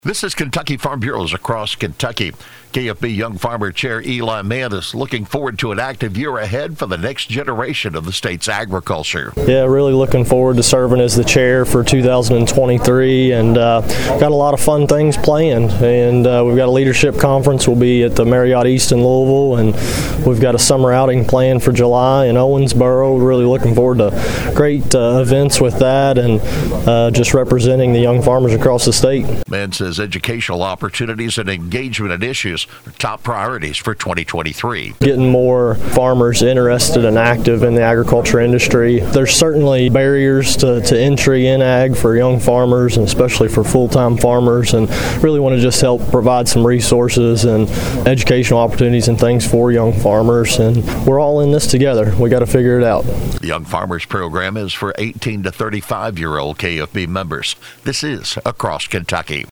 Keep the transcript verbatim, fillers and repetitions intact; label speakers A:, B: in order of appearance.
A: This is Kentucky Farm Bureaus across Kentucky. K F B Young Farmer Chair Eli Mann is looking forward to an active year ahead for the next generation of the state's agriculture.
B: Yeah, really looking forward to serving as the chair for two thousand twenty-three, and uh, got a lot of fun things planned. And uh, we've got a leadership conference. We'll be at the Marriott East in Louisville, and we've got a summer outing planned for July in Owensboro. We're really looking forward to great uh, events with that, and uh, just representing the young farmers across the state.
A: Mann says educational opportunities and engagement in issues are top priorities for twenty twenty-three.
B: Getting more farmers interested and active in the agriculture industry. There's certainly barriers to, to entry in ag for young farmers, and especially for full-time farmers, and really want to just help provide some resources and educational opportunities and things for young farmers. And we're all in this together. We got to figure it out.
A: The Young Farmers Program is for eighteen to thirty-five year old K F B members. This is Across Kentucky.